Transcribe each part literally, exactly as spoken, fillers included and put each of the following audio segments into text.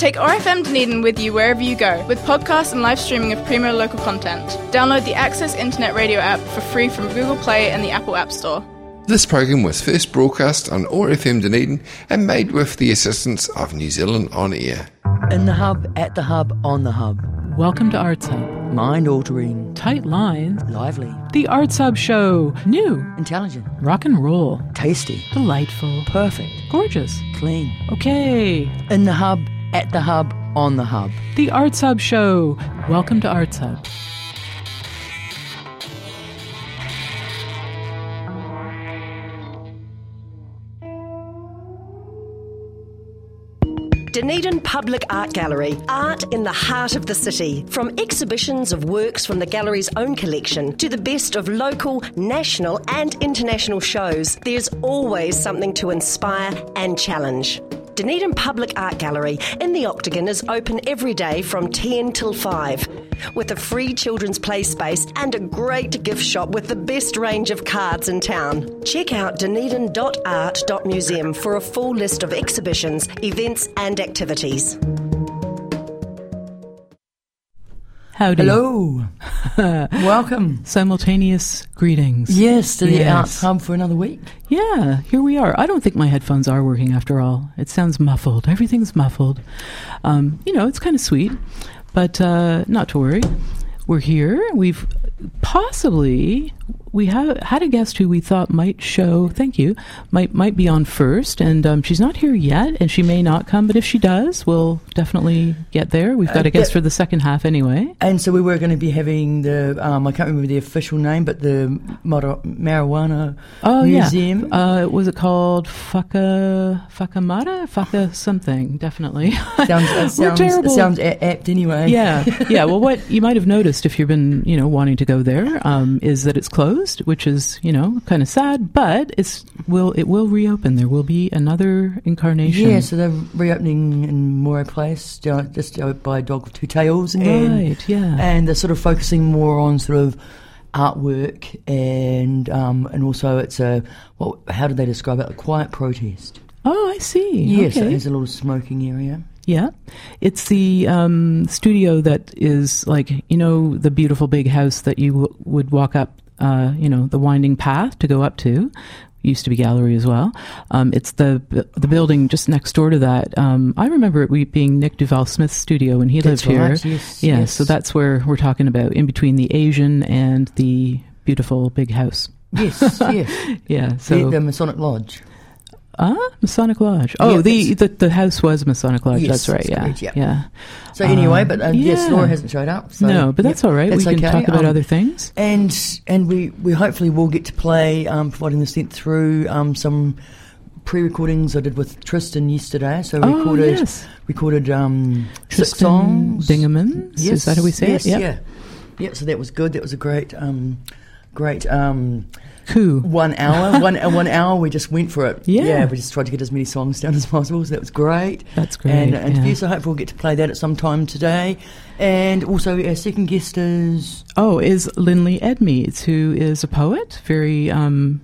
Take O R F M Dunedin with you wherever you go, with podcasts and live streaming of premier local content. Download the Access Internet Radio app for free from Google Play and the Apple App Store. This program was first broadcast on O R F M Dunedin and made with the assistance of New Zealand On Air. In the hub, at the hub, on the hub. Welcome to Arts Hub. Mind-altering. Tight lines. Lively. The Arts Hub Show. New. Intelligent. Rock and roll. Tasty. Delightful. Perfect. Gorgeous. Clean. Okay. In the hub, at the hub, on the hub. The Arts Hub Show. Welcome to Arts Hub. Dunedin Public Art Gallery, art in the heart of the city. From exhibitions of works from the gallery's own collection to the best of local, national and international shows, there's always something to inspire and challenge. Dunedin Public Art Gallery in the Octagon is open every day from ten till five, with a free children's play space and a great gift shop with the best range of cards in town. Check out dunedin dot art dot museum for a full list of exhibitions, events and activities. Howdy. Hello. Welcome. Simultaneous greetings. Yes, to the Yes. Arts Hub for another week. Yeah, here we are. I don't think my headphones are working after all. It sounds muffled. Everything's muffled. Um, you know, it's kind of sweet, but uh, not to worry. We're here. We've possibly... We have had a guest who we thought might show, thank you, might might be on first, and um, she's not here yet, and she may not come, but if she does, we'll definitely get there. We've got Uh, a guest that- for the second half anyway. And so we were going to be having the, um, I can't remember the official name, but the Mar- Marijuana Oh, Museum. yeah. Uh, was it called Faka, Fakamata? Faka something, definitely. Sounds, uh, We're sounds, terrible. sounds a- apt anyway. Yeah, yeah. Well, what you might have noticed if you've been, you know, wanting to go there, um, is that it's closed, which is, you know, kind of sad. But it's will it will reopen. There will be another incarnation. Yeah, so they're reopening in Moray Place, ju- just out by Dog with Two Tails. Right, and, yeah. And they're sort of focusing more on sort of artwork and um, and also it's a, what? How did they describe it? A quiet protest. Oh, I see. Yes, okay. it has a little smoking area. Yeah, it's the um, studio that is like, you know, the beautiful big house that you w- would walk up, uh, you know, the winding path to go up to. Used to be gallery as well. Um, it's the the building just next door to that. Um, I remember it being Nick Duval Smith's studio when he That's lived right, here. yes, yeah, yes. so that's where we're talking about, in between the Asian and the beautiful big house. Yes, yes. Yeah, so the, the Masonic Lodge. ah, Masonic Lodge. Oh, Yeah, the, that's- the the house was Masonic Lodge. Yes, that's right. that's Yeah, correct, yeah. yeah. So anyway, Um, but uh, yes, yeah. Laura hasn't showed up. So, no, but that's yeah, all right. that's We can okay. talk about Um, other things. And and we, we hopefully will get to play, um, providing the sent through, um, some pre-recordings I did with Tristan yesterday. So we Oh, recorded yes. recorded um, six Tristan songs. Dingemans? Is that how we say yes, it? Yep. Yeah, yeah. So that was good. That was a great, um, great. Um, Cool. One hour, one uh, one hour. We just went for it. Yeah. we just tried to get as many songs down as possible. So that was great. That's great, And, and yeah. so hopefully we'll get to play that at some time today. And also our second guest is Oh, is Lindley Edmeades, who is a poet, very um,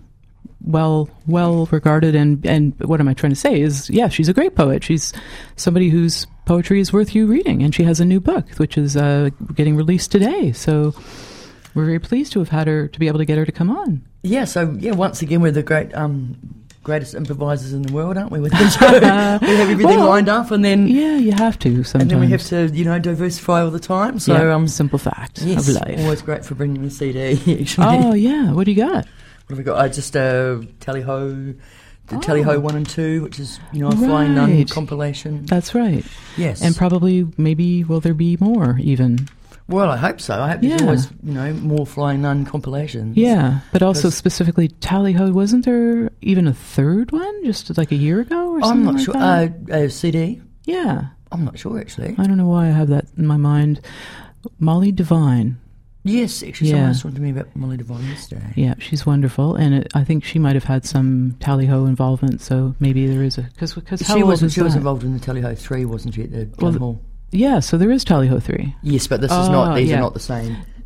well well regarded, and and what am I trying to say is, yeah, she's a great poet. She's somebody whose poetry is worth you reading, and she has a new book which is uh, getting released today. So we're very pleased to have had her, to be able to get her to come on. yeah. So yeah, once again we're the great um, greatest improvisers in the world, aren't we? With the show, we have everything Well, lined up, and then Yeah, you have to sometimes. and then we have to you know diversify all the time. So yeah, um, simple fact yes, of life. always great for bringing the C D. Actually, Oh yeah, what do you got? what have we got? I just uh, Tally Ho. The Oh. Tally Ho one and two, which is you know a Flying Nun Right. compilation. That's right. Yes, And probably, maybe, will there be more even? well, I hope so. I hope there's Yeah. always you know more Flying Nun compilations. Yeah, but also Because- specifically Tally Ho. Wasn't there even a third one just like a year ago or I'm something not like sure. that? Uh, uh, C D. yeah, I'm not sure actually. I don't know why I have that in my mind. Molly Devine. Yes, actually, Yeah. someone was talking to me about Molly Devine yesterday. Yeah, she's wonderful, and it, I think she might have had some Tally Ho involvement. So maybe there is a because because how She old was is she was that? involved in the Tally Ho three, wasn't she? At the Well, Town the- Hall. Yeah, so there is Tally Ho three. Yes, but this is Oh, not. These yeah. are not the same.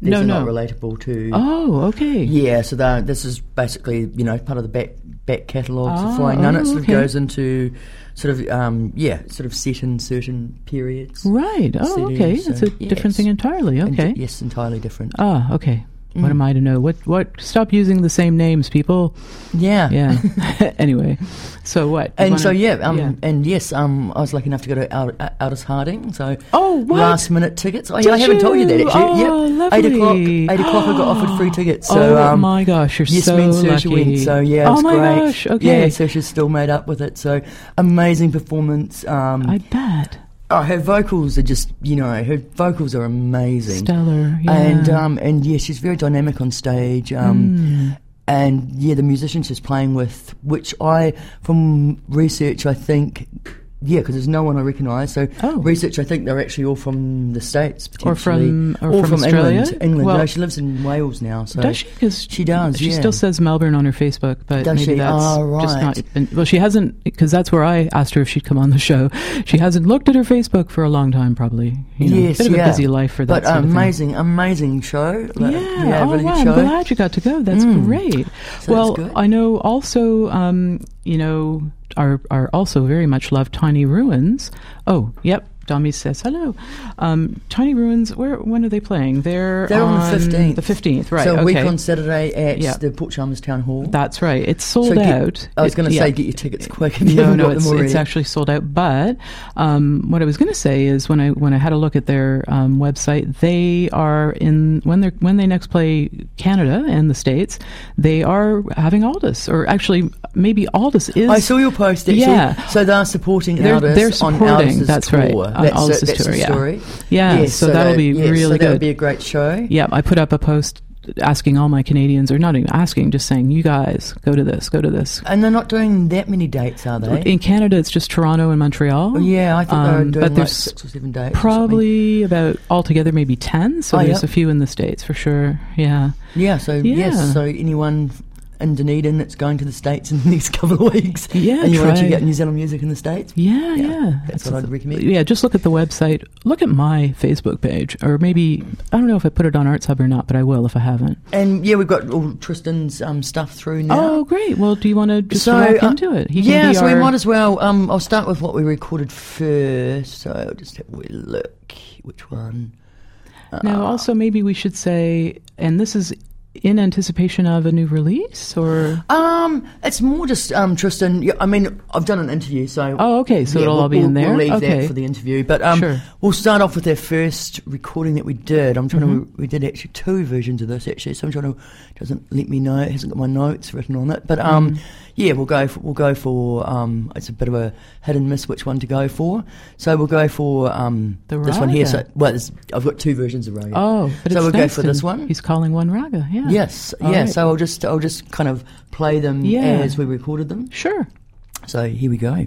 These No, are no. not relatable to. Oh, okay. Yeah, so that this is basically, you know, part of the back back catalogues Oh, of Flying Nun. It oh, sort of okay. goes into sort of um, yeah, sort of set in certain periods. Right. Oh, C Ds, okay. so, That's a different yes. thing entirely. And Okay. di- yes, entirely different. Ah, okay. What Mm. am I to know? What? What? Stop using the same names, people. Yeah. Yeah. Anyway, so what? You And wanna- so yeah, um, yeah. and yes, um, I was lucky enough to go to Al- Al- Aldous Harding. So Oh, what? last minute tickets. Oh yeah, Did I haven't told you that you? actually. Oh, yep. Eight o'clock. lovely. Eight o'clock. I got offered free tickets. So oh um, my gosh, you're yes, so me and Saoirse lucky. went. So yeah, it oh was my great. gosh. Okay. Yeah, Saoirse's still made up with it. So amazing performance. Um, I bet. oh, her vocals are just, you know, her vocals are amazing. Stellar. Yeah. And um, and yeah, she's very dynamic on stage. Um, Mm. And yeah, the musicians she's playing with, which I, from research, I think, yeah, because there's no one I recognise. So Oh. research, I think they're actually all from the States, Or potentially. from- or all from Australia? England. England. Well- no, she lives in Wales now. So Does she? 'Cause She does, She yeah. still says Melbourne on her Facebook, but Does maybe she? that's Oh, just right. not. Been, well, she hasn't, because that's where I asked her if she'd come on the show. She hasn't looked at her Facebook for a long time, probably. You know, Yes, bit of yeah. a busy life for that But sort of thing. amazing, amazing show. Like, Yeah, oh really wow, good show. I'm glad you got to go. That's Mm. great. So well, that's good. I know also, um, you know, are are also very much loved Tiny Ruins. Oh, yep. Dami says hello. Um, Tiny Ruins. Where? When are they playing? They're, They're on the fifteenth. The fifteenth, right? So a okay. week on Saturday at Yeah. the Port Chalmers Town Hall. That's right. It's sold So get- out. I was It- going to yeah. say get your tickets quick if you No, haven't no, got it's, them already. it's actually sold out. But um, what I was going to say is when I when I had a look at their um, website, they are in when they when they next play Canada and the States, they are having Aldous, or actually maybe Aldous is. I saw your post actually. Yeah. So they're supporting They're- Aldous they're on supporting, Aldous' that's tour. right, on That's, Aldous' the, that's tour, the yeah. story. Yeah, Yes, so that'll that- be yes, really so that would good. be a great show. Yeah, I put up a post asking all my Canadians, or not even asking, just saying, you guys go to this, go to this. And they're not doing that many dates, are they? In Canada, it's just Toronto and Montreal. Oh, yeah, I thought they were Um, doing but like there's six or seven dates. or something. Probably about altogether maybe ten. So Oh, there's yeah. a few in the States for sure. Yeah. Yeah, so Yeah. yes, so anyone in Dunedin that's going to the States in the next couple of weeks, Yeah, and you want to try- check out New Zealand music in the States, Yeah, yeah. that's It's- what I'd recommend. Yeah, just look at the website. Look at my Facebook page. Or maybe, I don't know if I put it on Arts Hub or not, but I will if I haven't. And yeah, we've got all Tristan's um, stuff through now. Oh, great. Well, do you want to just So, walk uh, into it? He can yeah, be so our- we might as well. Um, I'll start with what we recorded first. So I'll just have a wee look. Which one? Now, also, maybe we should say, and this is in anticipation of a new release, or... Um, it's more just um, Tristan. Yeah, I mean, I've done an interview, so Oh, okay, so yeah, it'll we'll, all be we'll, in there? We'll leave Okay. that for the interview, but um, Sure. we'll start off with our first recording that we did. I'm trying Mm-hmm. to. We did actually two versions of this actually. So I'm trying to. Doesn't let me know. It hasn't got my notes written on it, but um, Mm. yeah, we'll go. For, we'll go for um. It's a bit of a hit and miss which one to go for. So we'll go for um The this one here. So Raga. well, there's- I've got two versions of Raga. Oh, but so it's we'll go nice for this and one. He's calling one Raga, yeah. Yes, All yeah. right. So I'll just I'll just kind of play them Yeah. as we recorded them. Sure. So here we go.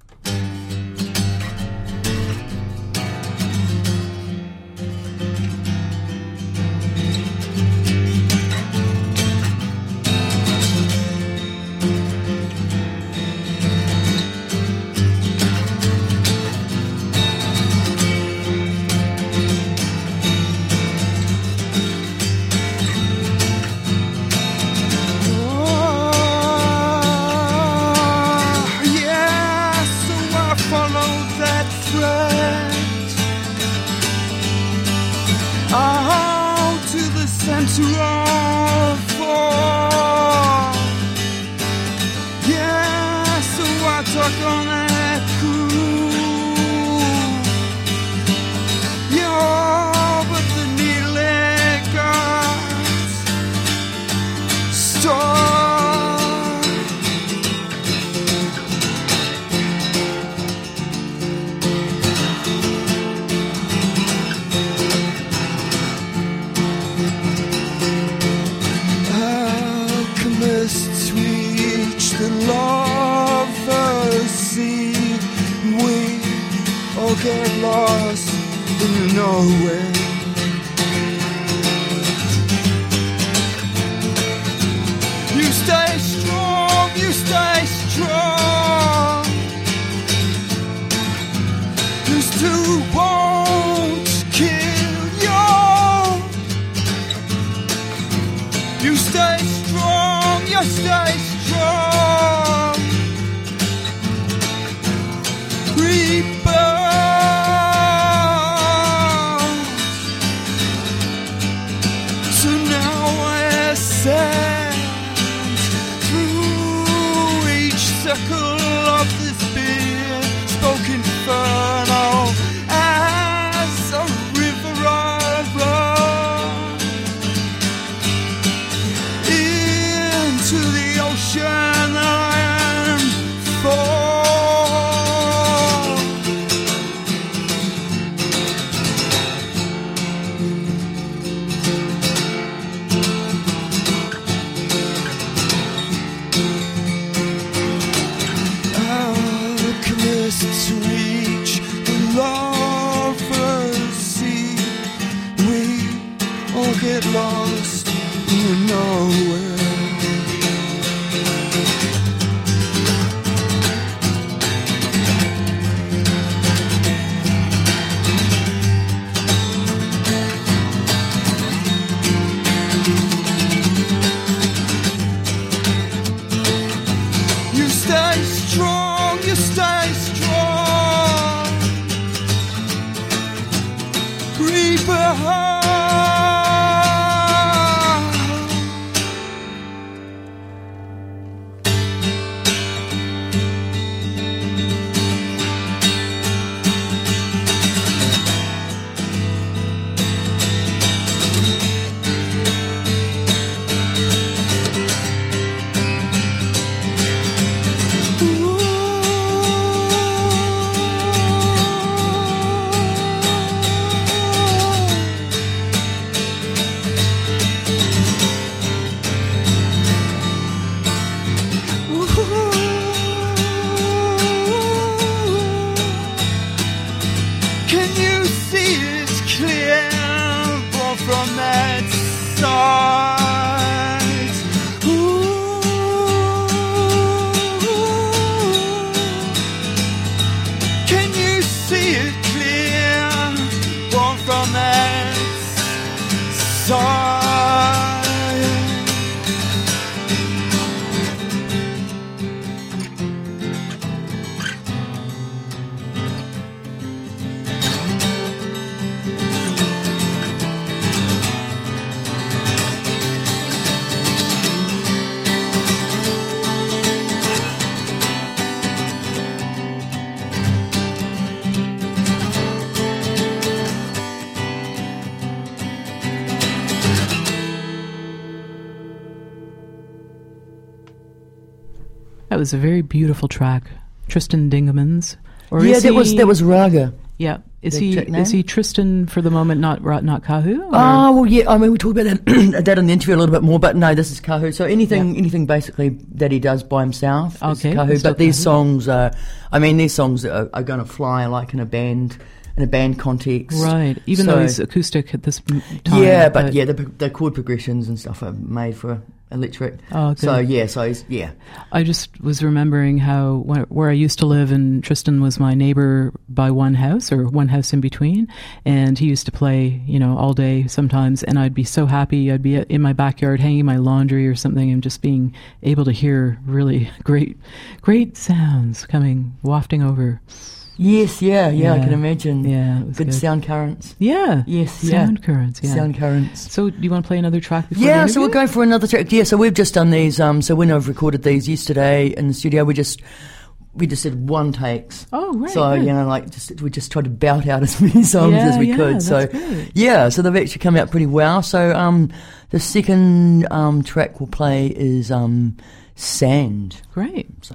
Yeah, so I followed that thread out to the center of fall. Yeah, so I took on that crew. Yeah, but the needle it got stuck. Alchemists reach the lover's sea. We all get lost in nowhere. You stay strong, you stay strong. These two won't kill you. That was a very beautiful track. Tristan Dingemans. Or yeah, is that he, was that was Raga. Yeah. Is The he chick name? is he Tristan for the moment, not Ra- not Kahu? or- Oh well, yeah. I mean, we talked about that, that in the interview a little bit more, but no, this is Kahu. So anything, Yeah. anything basically that he does by himself is Okay, Kahu. still But these Kahu. songs are, I mean, these songs are, are going to fly like in a band, in a band context. Right. Even So- though he's acoustic at this m- time. Yeah, but, yeah, the, the chord progressions and stuff are made for electric. Oh, good. So yeah, so he's, yeah. I just was remembering how where, where I used to live, and Tristan was my neighbor by one house or one house in between, and he used to play, you know, all day sometimes, and I'd be so happy. I'd be in my backyard hanging my laundry or something, and just being able to hear really great, great sounds coming wafting over. Yes, yeah, yeah, I Yeah. can imagine. Yeah, it was Good, good. sound currents. Yeah. Yes, yeah. Sound currents. Yeah. Sound currents. So, do you want to play another track before Yeah, the so we'll interview? go for another track. Yeah, so we've just done these. Um, so when I've recorded these yesterday in the studio, we just we just did one takes. Oh, right. So good. you know, like just we just tried to bout out as many songs Yeah, as we yeah, could. So that's great. yeah, so they've actually come out pretty well. So um, the second um track we'll play is um Sand. Great. So.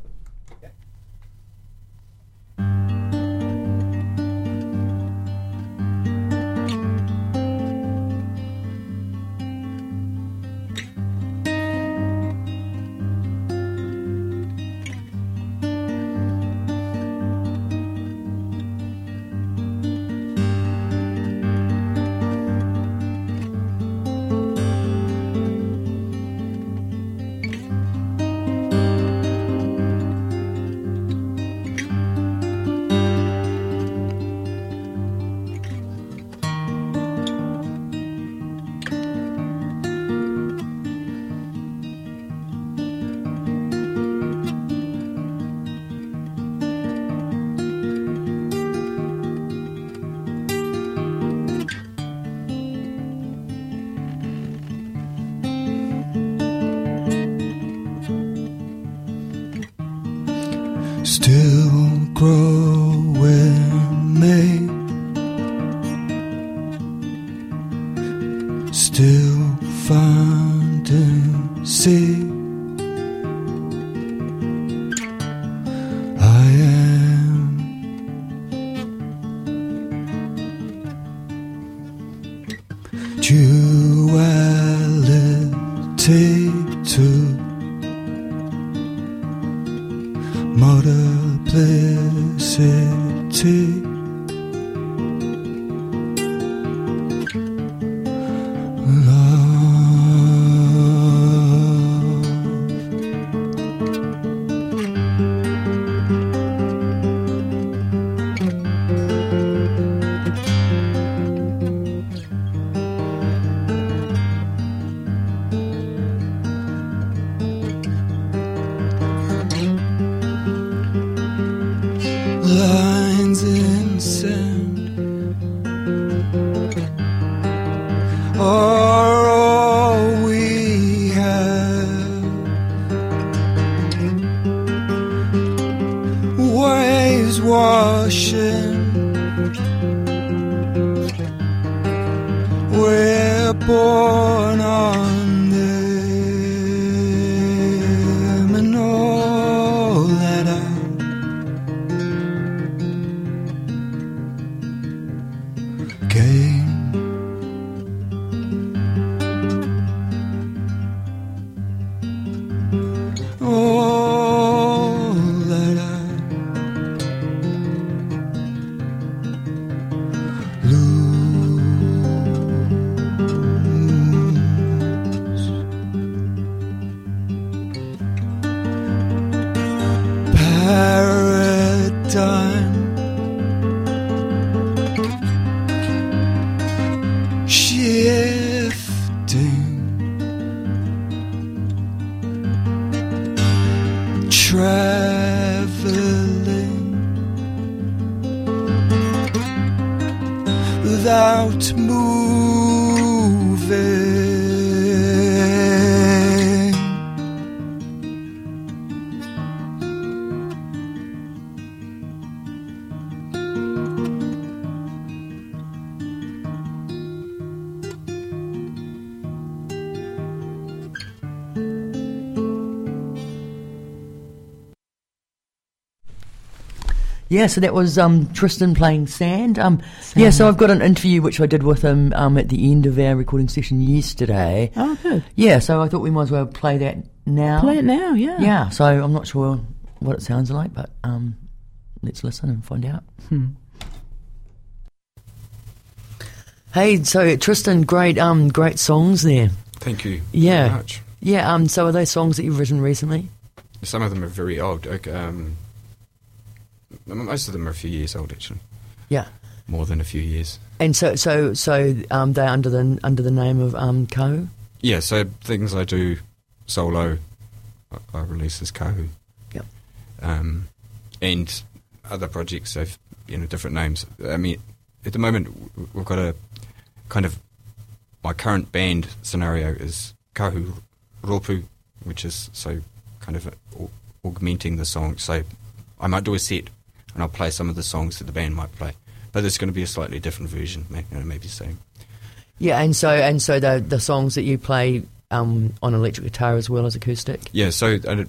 Still growing me, still finding sea. I am duality to multiplicity. Love. born on them and all that I gain. All that I lose. Paradigm shifting, traveling without moving. Yeah, so that was um, Tristan playing Sand. Um, Sand. Yeah, so I've got an interview which I did with him um, at the end of our recording session yesterday. Oh, good. Yeah, so I thought we might as well play that now. Play it now, yeah. Yeah, so I'm not sure what it sounds like, but um, let's listen and find out. Hmm. Hey, so Tristan, great, um, great songs there. Thank you Yeah. very much. Yeah, um, so are those songs that you've written recently? Some of them are very old. Okay, um, most of them are a few years old, actually. Yeah. More than a few years. And so, so, so um, they're under the under the name of um, Kahu? Yeah, so things I do solo, I, I release as Kahu. Yep. Um, and other projects have, you know, different names. I mean, at the moment, w- we've got a kind of, my current band scenario is Kahu Ropu, which is so kind of au- augmenting the song. So I might do a set and I'll play some of the songs that the band might play, but there's going to be a slightly different version, maybe, you know, maybe the same. Yeah, and so and so the the songs that you play um, on electric guitar as well as acoustic. Yeah, so uh,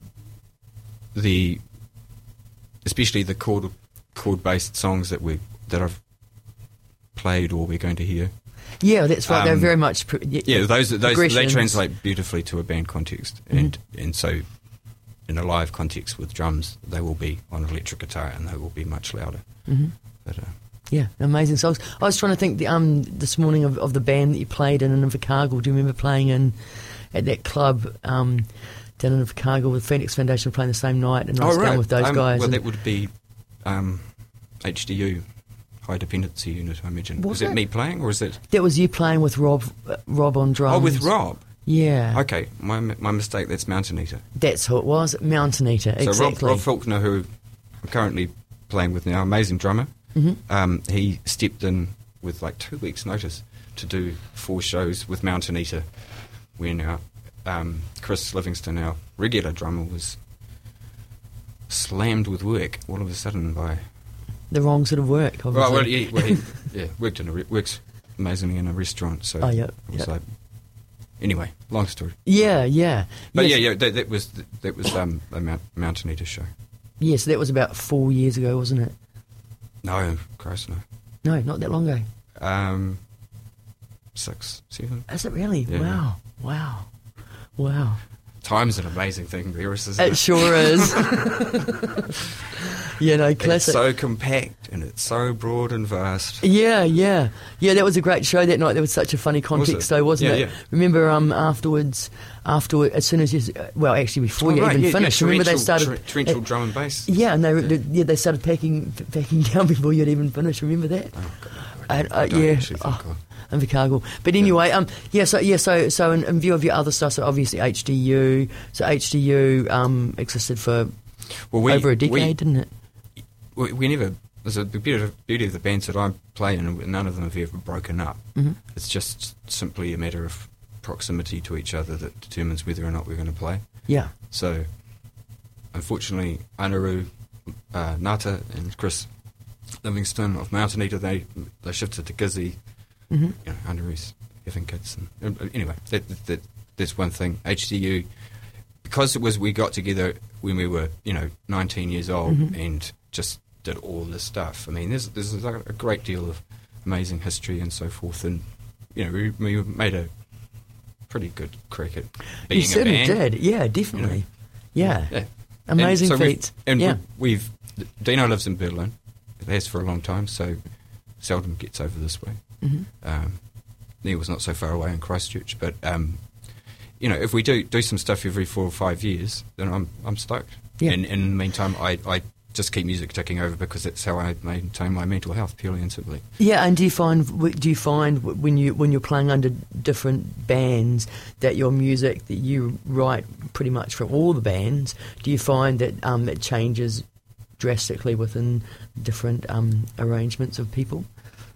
the especially the chord chord based songs that we that I've played or we're going to hear. Yeah, that's right. They're Um, very much pro- yeah, Yeah, those those they progressions. translate beautifully to a band context, and and so in a live context with drums, they will be on electric guitar and they will be much louder. Mm-hmm. But uh, Yeah, amazing songs. I was trying to think the, um, this morning of, of the band that you played in in Invercargill. Do you remember playing in at that club um, down in Invercargill with Phoenix Foundation playing the same night, and I was down with those Um, guys. Well, and- that would be um, H D U, High Dependency Unit, I imagine. Was Was it it? me playing, or is it? that was you playing with Rob, uh, Rob on drums. Oh, with Rob. Yeah, Okay, my my mistake. That's Mountain Eater. that's who it was. Mountain Eater, So exactly. Rob, Rob Faulkner, who I'm currently playing with now, amazing drummer. Mhm. Um, he stepped in with like two weeks' notice to do four shows with Mountain Eater when our, um, Chris Livingston, our regular drummer, was slammed with work all of a sudden by. The wrong sort of work, obviously. Well, well, he, well, he yeah, worked in a re- works amazingly in a restaurant. So Oh, yeah, it was yeah. like, anyway, long story. Yeah, yeah. But yes. yeah, yeah, that, that was that was um, a Mount, Mountain Eater show. Yes, that was about four years ago, wasn't it? No, Christ, no. No, not that long ago. Um, six, seven. Is it really? Yeah. Wow, wow, wow. Time's an amazing thing, Beerus, isn't it? It sure is. Yeah, no, It's classic. so compact and it's so broad and vast. Yeah, yeah, yeah. That was a great show that night. There was such a funny context, it? though, wasn't Yeah, it? yeah. Remember, um, afterwards, afterward, as soon as you, uh, well, actually, before Oh, you right, even yeah, finished, yeah, remember they torrential- started. tor- torrential uh, drum and bass. Yeah, and they, they yeah they started packing packing down before you'd even finished. Remember that? Oh, God, And, uh, I don't yeah, actually think oh, I- Invercargill. But anyway, um, yeah. So yeah, so so in, in view of your other stuff, so obviously H D U. So H D U um, existed for well, we, over a decade, we, didn't it? we, we never. There's a the beauty of, beauty of the bands that I play in. None of them have ever broken up. Mhm. It's just simply a matter of proximity to each other that determines whether or not we're going to play. Yeah. So, unfortunately, Anaru, uh, Nata, and Chris Livingston of Mountain Eater, they they shifted to Gizzy. Mm-hmm. You know, Anaru's having kids. And, uh, anyway, that, that, that, that's one thing. H D U, because it was we got together when we were, you know, nineteen years old mm-hmm. and just did all this stuff. I mean, there's there's like a great deal of amazing history and so forth, and you know, we, we made a pretty good cricket. Being you certainly a band, did, yeah, definitely, you know. yeah. yeah, amazing and so feats. We've, and yeah. we've Dino lives in Berlin. It has for a long time, so seldom gets over this way. Mm-hmm. Um, Neil was not so far away in Christchurch, but um, you know, if we do do some stuff every four or five years, then I'm I'm stoked. Yeah. And, and in the meantime, I, I just keep music ticking over because that's how I maintain my mental health, purely and simply. Yeah, and do you find do you find when you when you're playing under different bands that your music that you write pretty much for all the bands, do you find that um, it changes drastically within different um, arrangements of people?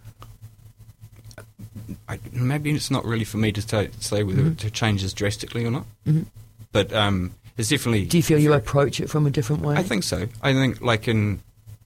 I, maybe it's not really for me to say, say whether mm-hmm. it changes drastically or not, mm-hmm. but um, it's definitely. Do you feel you approach it from a different way? I think so. I think like in,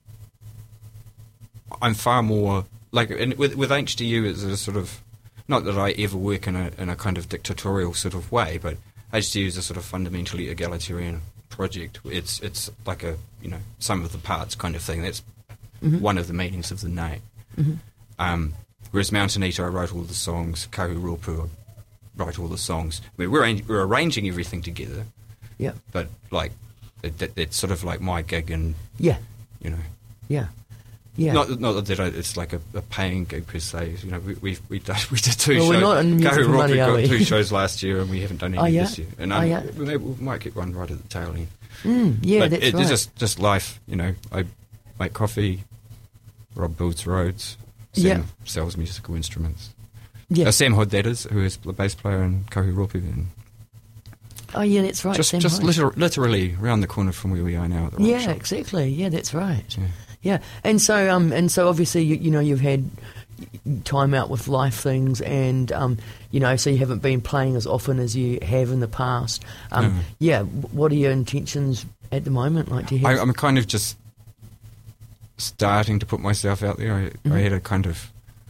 I'm far more like in, with with H D U it's a sort of, not that I ever work in a in a kind of dictatorial sort of way, but H D U is a sort of fundamentally egalitarian project. It's it's like a you know sum of the parts kind of thing. That's mm-hmm. one of the meanings of the name. Mm-hmm. Um, whereas Mountain Eater, I wrote all the songs. Kahu Ropu, I write all the songs. I mean, we're we're arranging everything together. Yeah. But like, it, it, it's sort of like my gig, and yeah, you know, yeah, yeah. Not not that I, it's like a, a paying gig per se. You know, we we we did, we did two well, shows. We're not in music Kahu for money, Ropu are got we? two shows last year, and we haven't done any oh, yeah? this year. And oh, I'm, yeah? maybe we might get one right at the tail end. Mm, yeah, but that's it, right. It's just just life. You know, I make coffee. Rob builds roads. Sam yeah. sells musical instruments. Yeah. Uh, Sam Hood, that is, who is the bass player in Kahu Ropu. And oh, yeah, that's right. just Sam just Hood. liter- literally around the corner from where we are now at the rock Yeah, shop. exactly. Yeah, that's right. Yeah. Yeah, and so um, and so obviously you, you know you've had time out with life things, and um, you know so you haven't been playing as often as you have in the past. Um, No. Yeah, what are your intentions at the moment? Like, do you have? I, I'm kind of just starting to put myself out there. I, Mm-hmm. I had a kind of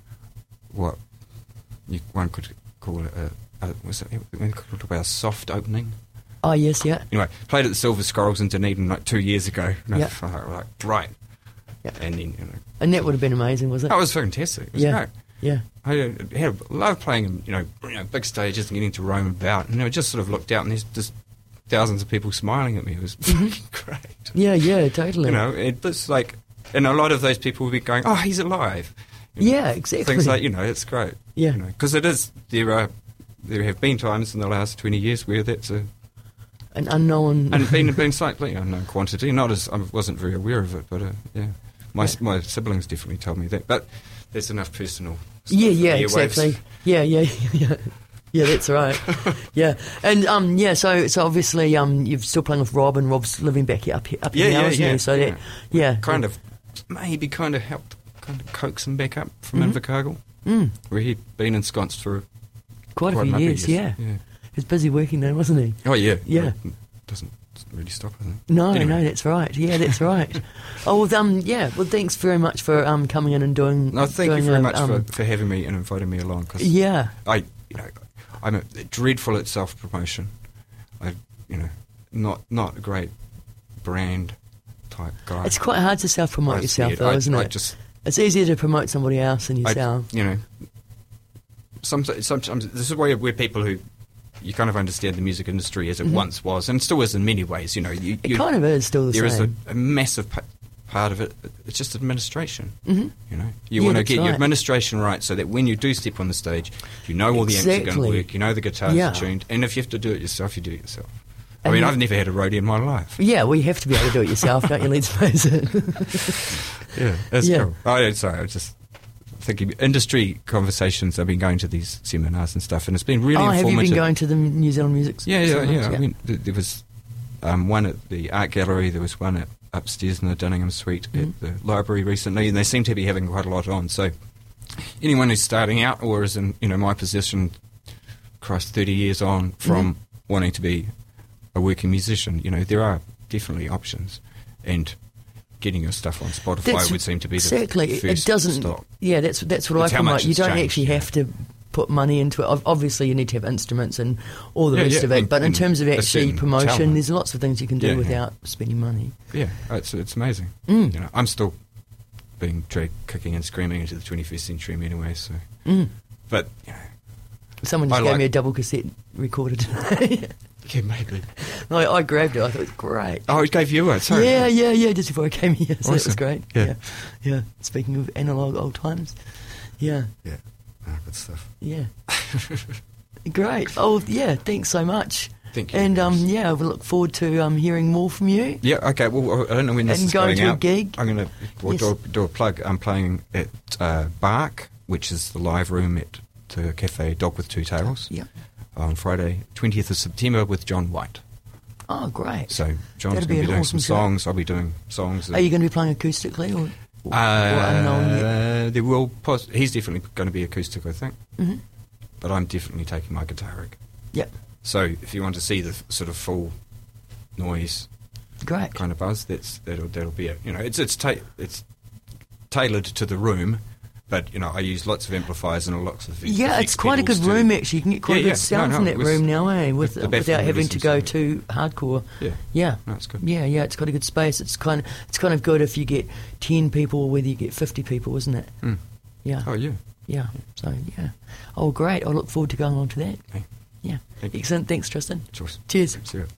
what you, one could call it a, a was it we could talk about a soft opening. Oh yes, yeah, Anyway, played at the Silver Squirrels in Dunedin like two years ago. And Yeah. I was like, right. Yeah. And then you know, and that would have been amazing, was it? that was fantastic. It was yeah, great. yeah, I uh, had a, love playing, you know, you know, big stages and getting to roam about, and I just sort of looked out and there's just thousands of people smiling at me. It was fucking great. yeah, yeah, totally. You know, it was like, and a lot of those people would be going, "Oh, he's alive." You know, Yeah, exactly. Things like, you know, it's great. Yeah. Because it is, there are, there have been times in the last twenty years where that's a, An unknown. and been been slightly unknown quantity. Not as I wasn't very aware of it, but uh, yeah, my Yeah. my siblings definitely told me that. But there's enough personal. Stuff Yeah, in yeah, the airwaves. exactly. Yeah, yeah, yeah. Yeah, that's right. Yeah, and um, yeah. So, so obviously, um, you're still playing with Rob, and Rob's living back here, up here, up Yeah, here now, yeah, isn't yeah, he? So yeah. that, yeah, Kind of, maybe kind of helped, kind of coax him back up from Mhm. Invercargill, mm, where he'd been ensconced for quite a quite few number of years. Yeah, yeah. he was busy working there, wasn't he? Oh yeah, Yeah. It doesn't really stop, I think. No, Anyway. no, that's right. Yeah, that's right. Oh, well, um, yeah. Well, thanks very much for um coming in and doing. No, thank you doing very a, much um, for, for having me and inviting me along. Cause Yeah, I, you know, I'm a, dreadful at self promotion. I, you know, not not a great brand type guy. it's quite hard to self promote I see yourself, it. though, I, isn't I it? just, It's easier to promote somebody else than I, yourself. you know, sometimes, sometimes this is where where people who you kind of understand the music industry as it Mhm. once was, and still is in many ways. You know, you, It you, kind of is still the there is a, same. a massive pa- part of it. It's just administration. Mhm. You know, you Yeah, want to that's get your right. administration right so that when you do step on the stage, you know all the amps are going Exactly. to work, you know the guitars Yeah. are tuned, and if you have to do it yourself, you do it yourself. I And mean, you- I've never had a roadie in my life. Yeah, well, you have to be able to do it yourself, don't you? Let's face it. Yeah, that's Yeah. cool. Oh, yeah, sorry, I was just thinking industry conversations. I've been going to these seminars and stuff, and it's been really oh, have informative. you been going to the New Zealand Music? Yeah, yeah, Seminars? yeah. I mean, th- there was um, one at the art gallery. There was one at upstairs in the Dunningham Suite Mhm. at the library recently, and they seem to be having quite a lot on. So, anyone who's starting out or is in you know my position, across thirty years on from Mhm. wanting to be a working musician, you know, there are definitely options, and getting your stuff on Spotify That's would seem to be exactly. the It first doesn't. stop. Yeah, that's that's what It's I how promote. much You it's don't changed, actually yeah. have to put money into it. Ob- Obviously, you need to have instruments and all the Yeah, rest yeah, of it. and- But in and terms of a actually certain promotion, talent. there's lots of things you can do Yeah, yeah. without spending money. Yeah, it's it's amazing. Mm. You know, I'm still being dragged kicking and screaming into the twenty-first century anyway. So, Mm. but you know, Someone I just gave like- me a double cassette recorder today. yeah, maybe. No, I, I grabbed it. I thought it was great. Oh, it gave you one. Sorry. Yeah, yeah, yeah. Just before I came here, so that was Awesome. great. Yeah. yeah, yeah. Speaking of analog old times, yeah, Yeah. Oh, good stuff. yeah. Great. Oh, yeah. Thanks so much. Thank you. And um, yeah, we look forward to um, hearing more from you. Yeah, okay, well, I don't know when this And is going going to a out. gig. I'm going to well, Yes. do, a, do a plug. I'm playing at uh, Bark, which is the live room at the Cafe Dog with Two Tails, Yeah. on Friday, twentieth of September, with John White. Oh, great. So John's That'd going be to be an doing awesome some show. songs. I'll be doing songs. Are you going to be playing acoustically or, or, uh, or unknown yet? there will pos- he's definitely going to be acoustic, I think. Mhm. But I'm definitely taking my guitar rig. Yep. So if you want to see the f- sort of full noise Great. kind of buzz, that's that'll that'll be it. You know, it's it's ta- it's tailored to the room, but you know, I use lots of amplifiers and lots of Yeah, effects it's quite a good pedals to- room actually. You can get quite Yeah, a good yeah. sound No, from no, that it was- room now, eh? With, the baffle without having release to and go stuff. too hardcore. Yeah, Yeah. no, it's good. Yeah, yeah, it's got a good space. It's kind of it's kind of good if you get ten people or whether you get fifty people, isn't it? Mm. Yeah. Oh yeah. Yeah. So yeah. Oh, great! I look forward to going on to that. Okay. Yeah. Thank you. Excellent. Thanks, Tristan. Cheers. Cheers. See you.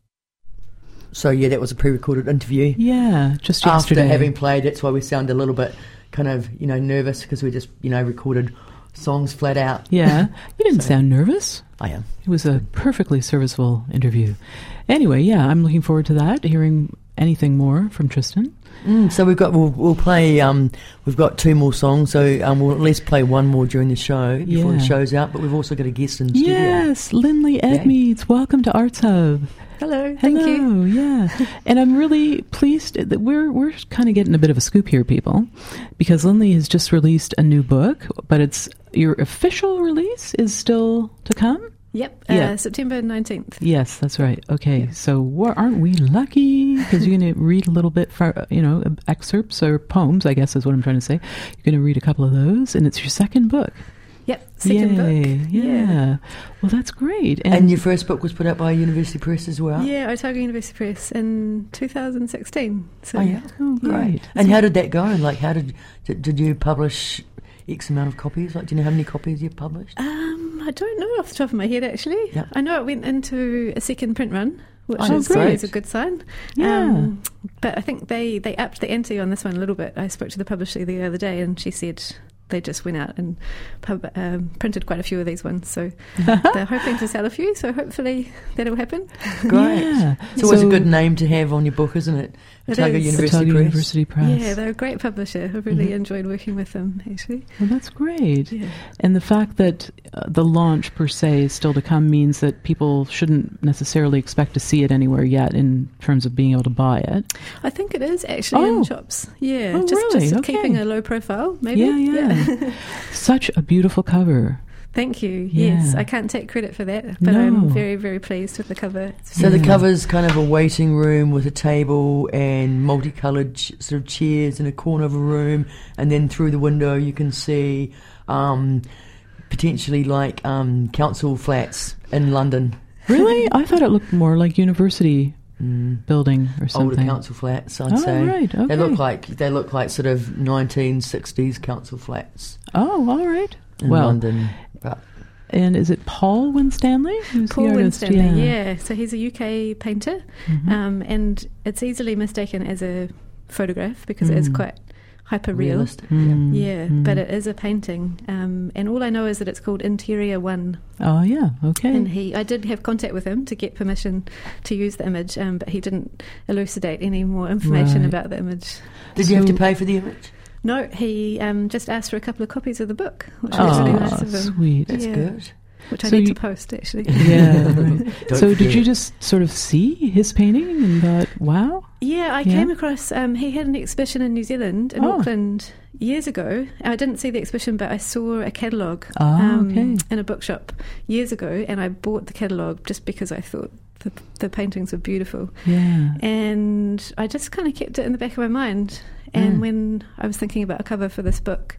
So yeah, that was a pre-recorded interview. Yeah, just After yesterday. having played, that's why we sound a little bit kind of you know nervous because we just you know recorded songs flat out. Yeah, you didn't So- sound nervous. I am. It was a perfectly serviceable interview. Anyway, yeah, I'm looking forward to that, hearing anything more from Tristan. Mm, so we've got we'll, we'll play. Um, we've got two more songs, so um, we'll at least play one more during the show before Yeah. the show's out. But we've also got a guest in the studio. Yes, Lindley Yeah. Edmeades, welcome to Arts Hub. Hello, thank Hello, you. yeah. And I'm really pleased that we're we're kind of getting a bit of a scoop here, people, because Lindley has just released a new book, but it's your official release is still to come. Yep, uh, Yeah. September nineteenth. Yes, that's right. Okay, Yeah. so wha- aren't we lucky? Because you're going to read a little bit, for, you know, excerpts or poems, I guess is what I'm trying to say. You're going to read a couple of those, and it's your second book. Yep, second Yay, book. Yeah. Well, that's great. And your first book was put out by University Press as well. Yeah, Otago University Press in two thousand sixteen. So, Oh yeah. Oh, great. And how did that go? Like, how did did, did you publish X amount of copies? Like, do you know how many copies you've published? Um, I don't know off the top of my head, actually. Yep. I know it went into a second print run, which Oh, is great. always a good sign. Yeah. Um, but I think they, they upped the ante on this one a little bit. I spoke to the publisher the other day and she said they just went out and pub, um, printed quite a few of these ones. So they're hoping to sell a few, so hopefully that'll happen. Great. Yeah. It's always So- a good name to have on your book, isn't it? It Otago is. University Otago Press. University Press. Yeah, they're a great publisher. I've really Mhm. enjoyed working with them, actually. Well, that's great. Yeah. And the fact that uh, the launch per se is still to come means that people shouldn't necessarily expect to see it anywhere yet in terms of being able to buy it. I think it is actually Oh. in shops. Yeah, Oh, just, really? just Okay. keeping a low profile, maybe. Yeah, yeah. Such a beautiful cover. Thank you. Yeah. Yes, I can't take credit for that, but No. I'm very, very pleased with the cover. It's So the Yeah. cover's kind of a waiting room with a table and multicoloured ch- sort of chairs in a corner of a room, and then through the window you can see um, potentially like um, council flats in London. Really? I thought it looked more like university Mm. building or Older something. council flats, I'd Oh, say. right, They okay. look like they look like sort of nineteen sixties council flats Oh, all right. in well, London. But and is it Paul Winstanley? Who's the Paul artist? Winstanley, yeah. So he's a U K painter, Mhm. um, and it's easily mistaken as a photograph because it is Mm. quite hyper real. realistic. Mm, Yeah, mm. but it is a painting, um, and all I know is that it's called Interior One. Oh, yeah. Okay. And he, I did have contact with him to get permission to use the image, um, but he didn't elucidate any more information Right. about the image. Did you have to So- pay for the image? No, he um, just asked for a couple of copies of the book, which Oh, was really nice of him. sweet. That's Yeah. good. Which I So need you- to post, actually. Yeah. Right. Don't So did forget. you just sort of see his painting and thought, wow? Yeah, I Yeah. came across, um, he had an exhibition in New Zealand, in Oh. Auckland, years ago. I didn't see the exhibition, but I saw a catalogue Ah, um, okay. in a bookshop years ago, and I bought the catalogue just because I thought the, the paintings were beautiful. Yeah. And I just kind of kept it in the back of my mind. And Mm. when I was thinking about a cover for this book,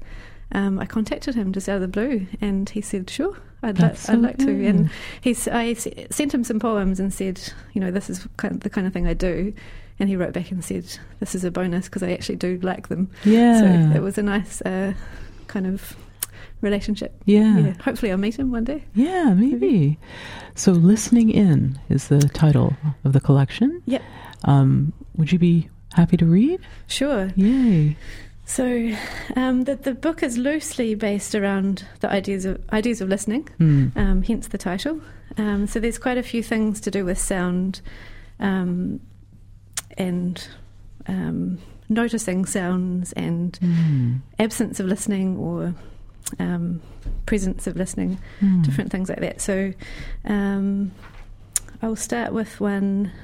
um, I contacted him just out of the blue, and he said, "Sure, I'd, li- That's so I'd like to." good. And he's, I s- sent him some poems and said, "You know, this is kind of the kind of thing I do." And he wrote back and said, "This is a bonus because I actually do like them." Yeah. So it was a nice uh, kind of relationship. Yeah. Yeah. Hopefully, I'll meet him one day. Yeah, maybe. So, Listening In is the title of the collection. Yep. Um, would you be happy to read? Sure. Yay. So um, the the book is loosely based around the ideas of ideas of listening, Mm. um, hence the title. Um, so there's quite a few things to do with sound, um, and um, noticing sounds and Mm. absence of listening or um, presence of listening, Mm. different things like that. So um, I'll start with one.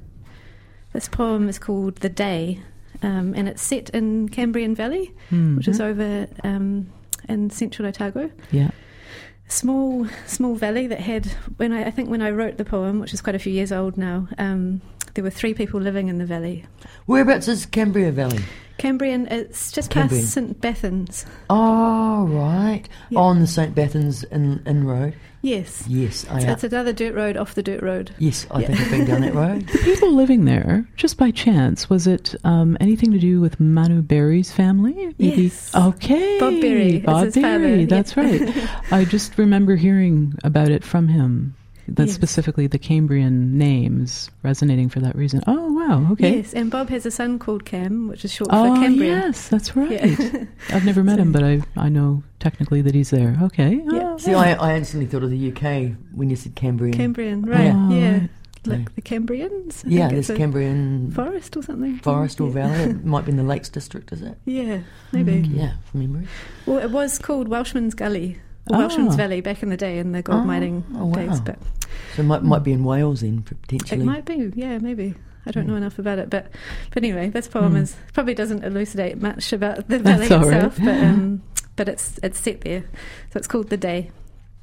This poem is called The Day, um, and it's set in Cambrian Valley, Mm. which is over um, in central Otago. Yeah. Small, small valley that had, when I, I think when I wrote the poem, which is quite a few years old now, um, there were three people living in the valley. Whereabouts is Cambria Valley? Cambrian, it's just Cambrian. past Saint Bathans. Oh, right. Yeah. On the Saint Bathans in, in road. Yes. Yes, I It's, am. it's another dirt road off the dirt road. Yes, I Yeah. think I've been down that road. The people living there, just by chance, was it um, anything to do with Manu Berry's family? Maybe? Yes. Okay. Bob Berry is Bob his Berry, father, yeah. that's right. I just remember hearing about it from him. That Yes. specifically the Cambrian names resonating for that reason. Oh, wow. Okay. Yes, and Bob has a son called Cam, which is short Oh, for Cambrian. yes, that's right. Yeah. I've never met So- him, but I I know technically that he's there. Okay. Yeah. Oh, See, I, I instantly thought of the U K when you said Cambrian. Cambrian, right, Yeah. yeah. right. Like the Cambrians? I Yeah, think it's there's a Cambrian forest or something. forest or Yeah. valley. It might be in the Lakes District, is it? Yeah, maybe. Yeah, from memory. Well, it was called Welshman's Gully, or Ah. Welshman's Valley back in the day in the gold Oh, mining oh, wow. days, but So it might, might be in Wales then, potentially. it might be, yeah, maybe. I don't know enough about it, but but anyway, this poem Mm. is probably doesn't elucidate much about the valley That's all right. itself, but um, but it's it's set there, so it's called The Day.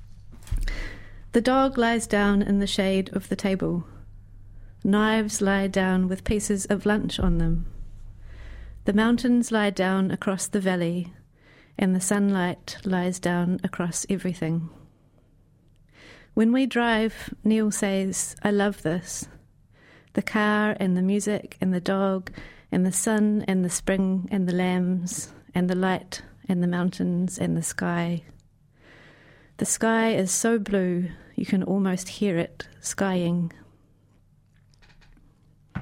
The dog lies down in the shade of the table. Knives lie down with pieces of lunch on them. The mountains lie down across the valley, and the sunlight lies down across everything. When we drive, Neil says, "I love this." The car and the music and the dog and the sun and the spring and the lambs and the light and the mountains and the sky. The sky is so blue you can almost hear it skying. I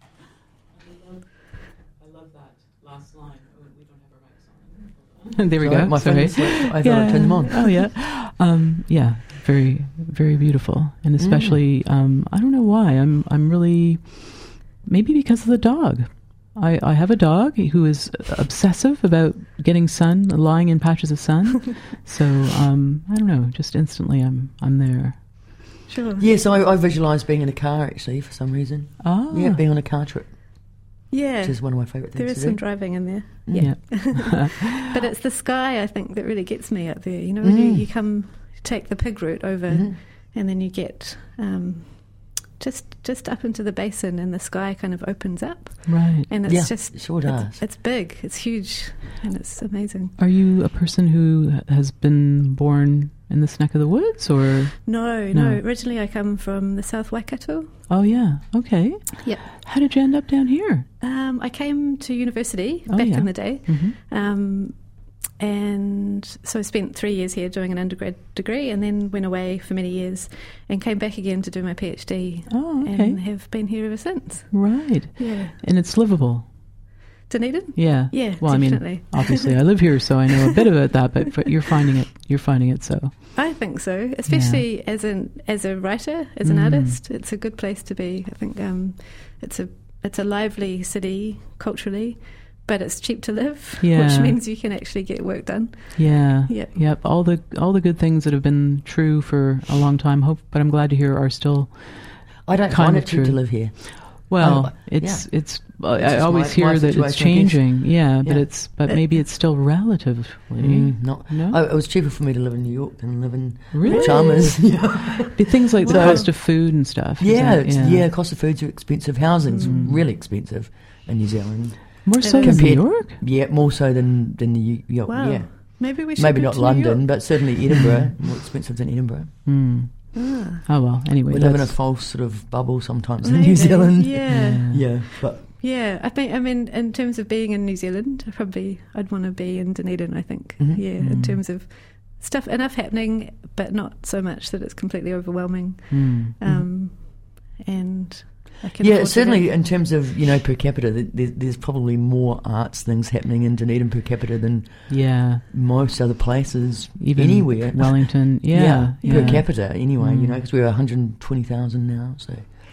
love that last line. We don't have our mics on. There we Sorry, go. my Sorry. phone slipped. I thought I turned them on. Oh yeah. Um, yeah. Very, very beautiful, and especially Mm. um, I don't know why I'm I'm really maybe because of the dog. I, I have a dog who is obsessive about getting sun, lying in patches of sun. So um, I don't know. Just instantly, I'm I'm there. Sure. Yes, I, I visualise being in a car actually for some reason. Ah, Yeah, being on a car trip, Yeah. which is one of my favourite things There is to some do. driving in there. yeah. But it's the sky, I think, that really gets me up there. You know, when you, Mm. you come, take the pig route over, Mhm. and then you get um, just just up into the basin, and the sky kind of opens up, Right. and it's Yeah, just it sure it's, does. it's big, it's huge, and it's amazing. Are you a person who has been born in this neck of the woods, or? No, No. no. Originally, I come from the South Waikato. Oh yeah. Okay. Yep. How did you end up down here? Um, I came to university Oh, back yeah. in the day. Mm-hmm. Um, and so I spent three years here doing an undergrad degree, and then went away for many years and came back again to do my PhD, Oh, okay. and have been here ever since. Right. Yeah. And it's livable. Dunedin? Yeah. Yeah, Well, I mean, definitely. obviously, I live here, so I know a bit about that. But, but you're finding it. You're finding it. So. I think so, especially as an as a writer, as an Mm. artist. It's a good place to be. I think um, it's a it's a lively city culturally, but it's cheap to live, Yeah. which means you can actually get work done. Yeah. Yep. Yep. All the all the good things that have been true for a long time. Hope, but I'm glad to hear are still. I don't kind find of it cheap to true. live here. Well, Oh, it's it's. I, It's I just always my- hear my that it's situation, I guess. changing. Yeah, but Yeah. it's but maybe it's still relatively. Mm, not, No? oh, it was cheaper for me to live in New York than live in Really? Chalmers. yeah, Be things like the So- cost of food and stuff. is yeah, that- it's, yeah. Cost of food's are expensive. Housing's Mm. really expensive in New Zealand. More so than New Compared- York. Yeah, more so than than the U- yeah, Wow. yeah. Maybe we should Maybe go not to New London, York. but certainly Edinburgh. More expensive than Edinburgh. Mm. Ah. Oh well. Anyway, We live in a that's- false sort of bubble sometimes in Maybe, New Zealand. Yeah. Yeah, but Yeah, I think. I mean, in terms of being in New Zealand, I probably I'd want to be in Dunedin. I think. Mhm. Yeah, in terms of stuff enough happening, but not so much that it's completely overwhelming. Mm. Um, and I can yeah, afford to certainly go. in terms of, you know, per capita, th- there, there's probably more arts things happening in Dunedin per capita than Yeah. most other places Even anywhere. Wellington. Yeah. yeah, per yeah. capita anyway. You Mm. know, because we're one hundred twenty thousand now, so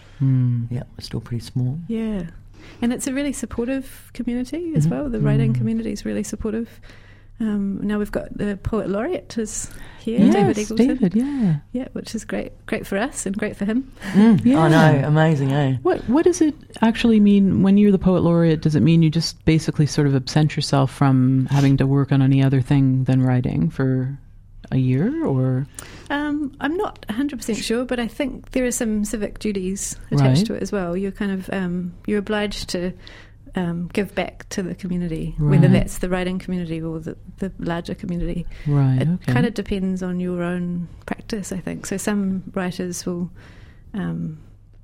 Mm. yeah, we're still pretty small. Yeah, and it's a really supportive community as Mhm. well. The writing Mm. community is really supportive. Um, now we've got the poet laureate is here, Yes, David Eagleton. David. Yeah. Yeah, which is great, great for us and great for him. Mm, Yeah. I know, amazing, eh? What What does it actually mean when you're the poet laureate? Does it mean you just basically sort of absent yourself from having to work on any other thing than writing for a year, or? Um, I'm not one hundred percent sure, but I think there are some civic duties attached Right. to it as well. You're kind of um, you're obliged to um, give back to the community, Right. whether that's the writing community or the, the larger community. Right. It okay. kind of depends on your own practice, I think. So some writers will um,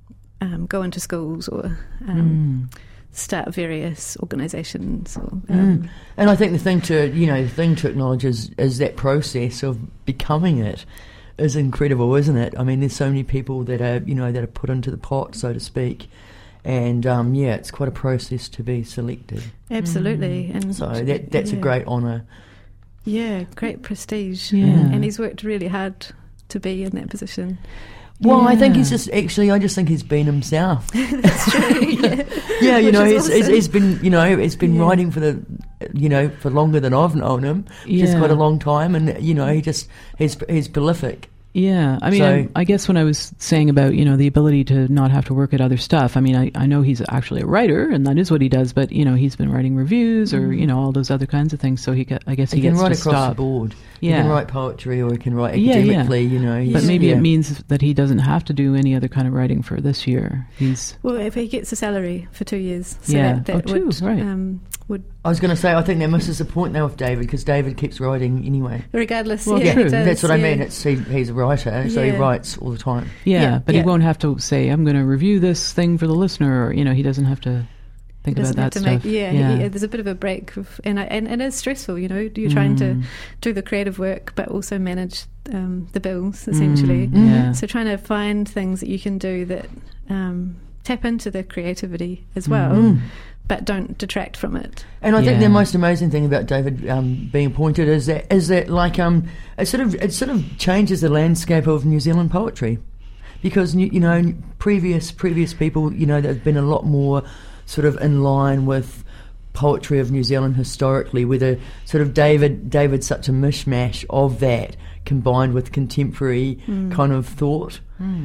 um, go into schools or um, Mm. start various organisations. Or, um, Mm. And I think the thing to, you know, the thing to acknowledge is, is that process of becoming it is incredible, isn't it? I mean, there's so many people that are, you know, that are put into the pot, so to speak. And um, yeah, it's quite a process to be selected. Absolutely. And So that that's yeah. a great honour. Yeah, great prestige. Yeah. And he's worked really hard to be in that position. Well, I think he's Yeah. just actually. I just think he's been himself. That's true. Yeah, Yeah, you Which know, is he's, he's, awesome. he's been, you know, he's been Yeah. writing for the, you know, for longer than I've known him, which is Yeah. quite a long time, and you know, he just he's he's prolific. Yeah, I mean, So- I, I guess when I was saying about, you know, the ability to not have to work at other stuff, I mean, I, I know he's actually a writer, and that is what he does, but, you know, he's been writing reviews or, you know, all those other kinds of things, so he get, I guess he, He can gets write to across stop. the board. Yeah. He can write poetry, or he can write Yeah, yeah. academically. You know, But he's- maybe yeah. it means that he doesn't have to do any other kind of writing for this year. He's... Well, if he gets a salary for two years, so Yeah. that, that Oh, two, would, right. um, would I was going to say, I think that misses the point now with David, because David keeps writing anyway. regardless. Well, yeah, true. he does, That's what I yeah. mean. It's he, he's a writer, so he Yeah. writes all the time. Yeah, Yeah, but yeah. he won't have to say, I'm going to review this thing for the listener, or, you know, he doesn't have to think He about doesn't have that to stuff. make, yeah, yeah. He, there's a bit of a break, of, and, I, and and it's stressful. You know, you're trying to Mm. do the creative work, but also manage um, the bills essentially. Mm, yeah. So trying to find things that you can do that um, tap into the creativity as well, Mm. but don't detract from it. And I think Yeah. the most amazing thing about David um, being appointed is that is that like um it sort of it sort of changes the landscape of New Zealand poetry, because you, you know previous previous people, you know, there've been a lot more sort of in line with poetry of New Zealand historically, with a sort of David David's such a mishmash of that combined with contemporary kind of thought.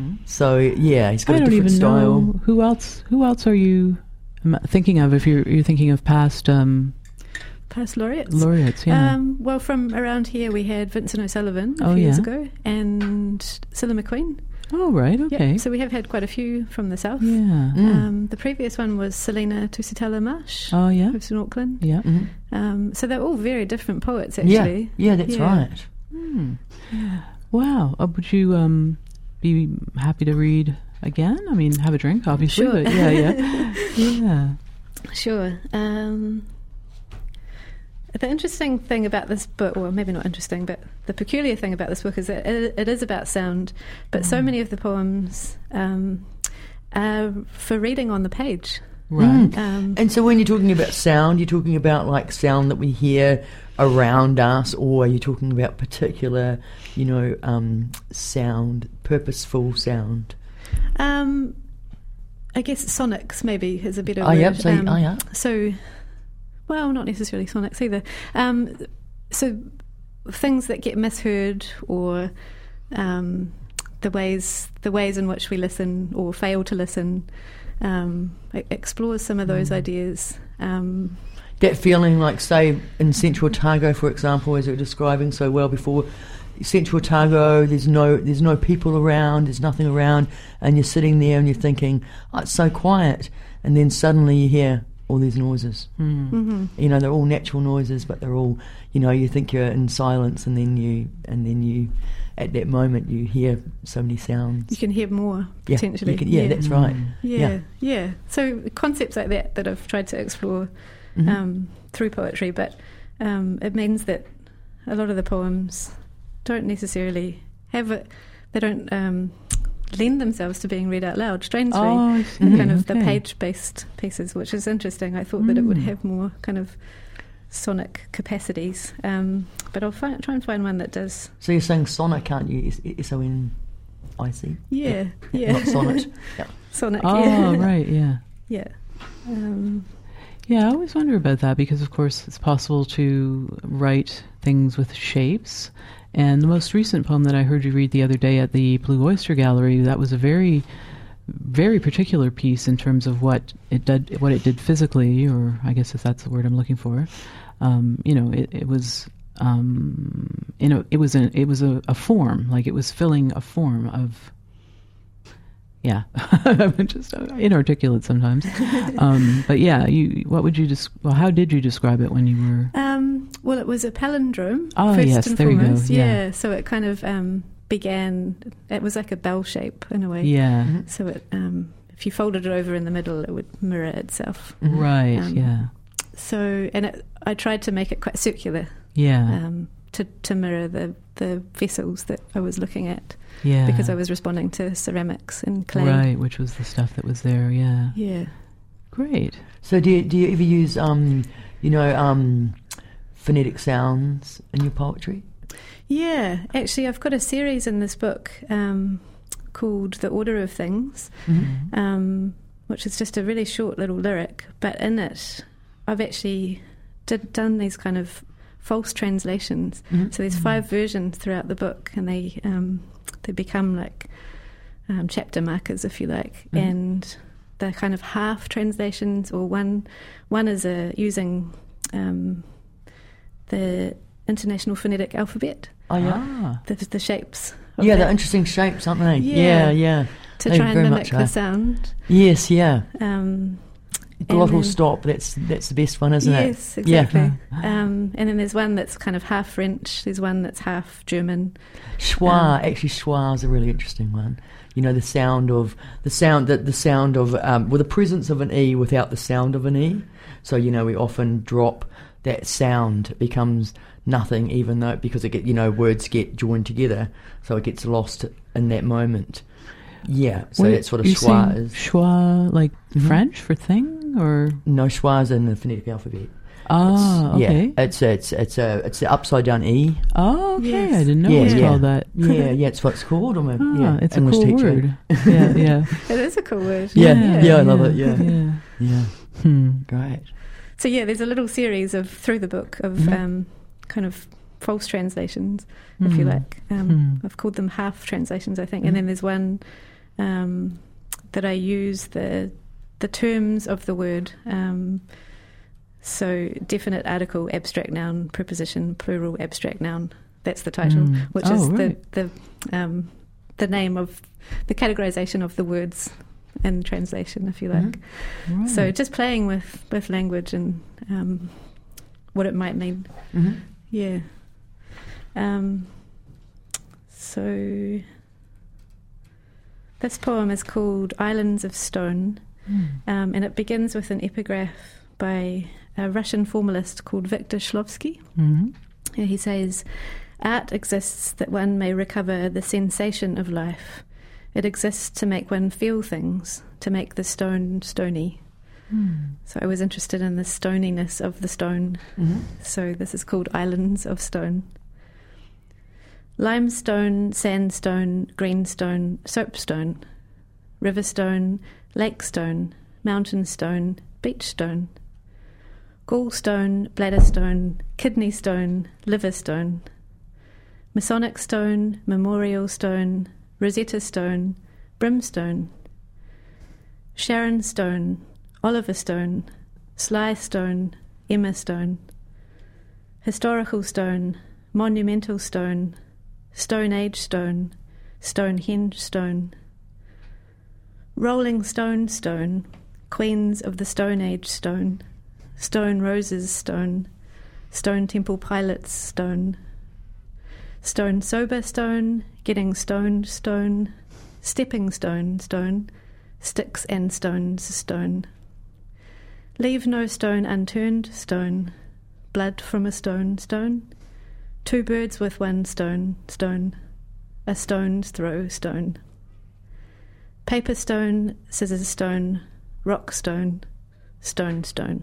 So yeah, he's got I a don't different even style. know who else. Who else are you um, thinking of? If you're you're thinking of past um, Past laureates. laureates, yeah. Um, well, from around here we had Vincent O'Sullivan a Oh, few years yeah. ago, and Cilla McQueen. oh right, Yeah, okay, so we have had quite a few from the south. yeah. Mm. Um, the previous one was Selena Tusitala Marsh, Oh yeah, who's in Auckland. yeah. Mhm. Um, so they're all very different poets, Yeah, actually. yeah, that's Yeah. right. Wow. Uh, would you um, be happy to read again? I mean, have a drink, obviously. Sure. But yeah, yeah, yeah. Sure. Um, the interesting thing about this book, or maybe not interesting, but the peculiar thing about this book is that it, it is about sound, but Mm. so many of the poems um, are for reading on the page. Right. Mm. Um, And so when you're talking about sound, you're talking about like sound that we hear around us, or are you talking about particular, you know, um, sound, purposeful sound? um, I guess sonics maybe is a better Oh, word. yeah, so, Um, oh, yeah. So, well, not necessarily sonics either. Um, so things that get misheard, or um, the ways the ways in which we listen or fail to listen, um, it explores some of those ideas. Um, That feeling like, say, in Central Otago, for example, as you were describing so well before, Central Otago, there's no there's no people around, there's nothing around, and you're sitting there and you're thinking, oh, it's so quiet, and then suddenly you hear all these noises. Mm. Mm-hmm. You know, they're all natural noises, but they're all, you know, you think you're in silence, and then you, and then you, at that moment, you hear so many sounds. You can hear more, Yeah, potentially. you can- yeah, that's right. Yeah, Yeah. yeah. So concepts like that that I've tried to explore Mhm. um, through poetry, but um, it means that a lot of the poems don't necessarily have it, they don't um, lend themselves to being read out loud, strangely. Oh, I The see. kind of the Okay. page-based pieces, which is interesting. I thought that it would Mm. have more kind of sonic capacities, um, but I'll find, try and find one that does. So you're saying sonic, aren't you? S- S O N I C? Yeah, yeah. Not sonnet. Yeah. Sonic, Oh, yeah. right, yeah. Yeah. Um, Yeah, I always wonder about that because, of course, it's possible to write things with shapes. And the most recent poem that I heard you read the other day at the Blue Oyster Gallery, that was a very, very particular piece in terms of what it did, what it did physically, or I guess if that's the word I'm looking for. Um, you know, it, it was, um, you know, it was a, it was a, a form, like it was filling a form of. Yeah, I'm just inarticulate sometimes. Um, but yeah, you. What would you just? Well, how did you describe it when you were? um, well, it was a palindrome. Oh, first yes, and there you go, foremost. yeah. So it kind of um, began. It was like a bell shape in a way. Yeah, So it, um, if you folded it over in the middle, it would mirror itself. right. Um, yeah, So, and it, I tried to make it quite circular, yeah, um, to to mirror the the vessels that I was looking at, yeah. because I was responding to ceramics and clay. right, which was the stuff that was there. Yeah, Yeah. great. So do you, do you ever use, um, you know, um, phonetic sounds in your poetry? Yeah, actually, I've got a series in this book um, called The Order of Things, Mm-hmm. um, which is just a really short little lyric, but in it, I've actually did, done these kind of false translations. Mhm. So there's five versions throughout the book, and they um, they become like um, chapter markers, if you like, Mhm. and they're kind of half translations, or one one is a using um, the International Phonetic Alphabet, Oh, yeah. Ah, the, the shapes. Of Yeah, that, they're interesting shapes, aren't they? Yeah. Yeah, yeah. to they try and very mimic much the are. sound. Yes, yeah. Um, Glottal then- stop, that's that's the best one, isn't yes, it? Yeah. exactly. Um, and then there's one that's kind of half French. There's one that's half German. Schwa, Um, actually, schwa is a really interesting one. You know, the sound of the sound that the sound of um, with the presence of an e without the sound of an e. So you know, we often drop that sound. It becomes nothing, even though because it get you know words get joined together, so it gets lost in that moment. Yeah, so Wait, that's what a you're schwa saying is. Schwa, like Mhm. French for thing, or No, schwa is in the phonetic alphabet. ah, It's- okay. Yeah, it's a, it's it's a it's the upside down e. Oh, okay. Yes. I didn't know Yeah, it was yeah. called that. Yeah, yeah, it's what it's called. I'm a Ah, yeah, it's a English cool teacher. word. Yeah, yeah, It is a cool word. Yeah, yeah, I love it, yeah. yeah. Yeah, Hmm. great. So yeah, there's a little series of through the book of Mhm. um, kind of false translations, if you Mhm. like. Um, Hmm. I've called them half translations, I think. Mhm. And then there's one um, that I use the the terms of the word. Um, so definite article, abstract noun, preposition, plural, abstract noun. That's the title, Mm. which Oh, is right. the the um, the name of the categorization of the words in translation, if you like. Mhm. So Right. just playing with, with language and um, what it might mean. Mm-hmm. Yeah. Um, so this poem is called Islands of Stone, Hmm. um, and it begins with an epigraph by a Russian formalist called Viktor Shklovsky. Mhm. And he says, "Art exists that one may recover the sensation of life. It exists to make one feel things, to make the stone stony." Hmm. So I was interested in the stoniness of the stone. Mm-hmm. So this is called Islands of Stone. Limestone, sandstone, greenstone, soapstone, riverstone, lakestone, mountain stone, beach stone, gallstone, bladder stone, kidney stone, liver stone, Masonic stone, memorial stone, Rosetta stone, brimstone, Sharon stone, Oliver stone, Sly stone, Emma stone, historical stone, monumental stone, Stone Age stone, Stonehenge stone, Rolling Stone stone, Queens of the Stone Age stone, stone roses stone, stone temple pilots stone, stone sober stone, getting stoned stone, stepping stone stone, sticks and stones stone. Leave no stone unturned stone, blood from a stone stone, two birds with one stone stone, a stone's throw stone. Paper stone, scissors stone, rock stone, stone stone.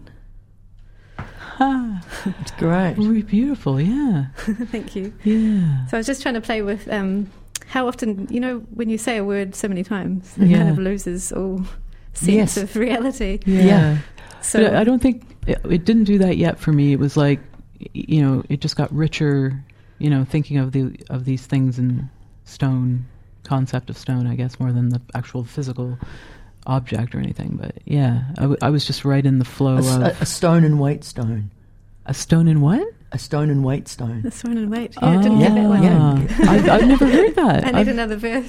Ah, it's great. Very beautiful, yeah. Thank you. Yeah. So I was just trying to play with um, how often, you know, when you say a word so many times, it Yeah. kind of loses all sense Yes. of reality. Yeah. Yeah. So But I don't think it, it didn't do that yet for me. It was like, y- you know, it just got richer, you know, thinking of the of these things in stone, concept of stone, I guess, more than the actual physical object or anything. But yeah, I, w- I was just right in the flow A, s- of a- a stone and weight stone. a stone and what? A stone and weight stone. the stone and weight. Yeah, I didn't get that one. yeah. I've, I've never heard that. I need I've- another verse.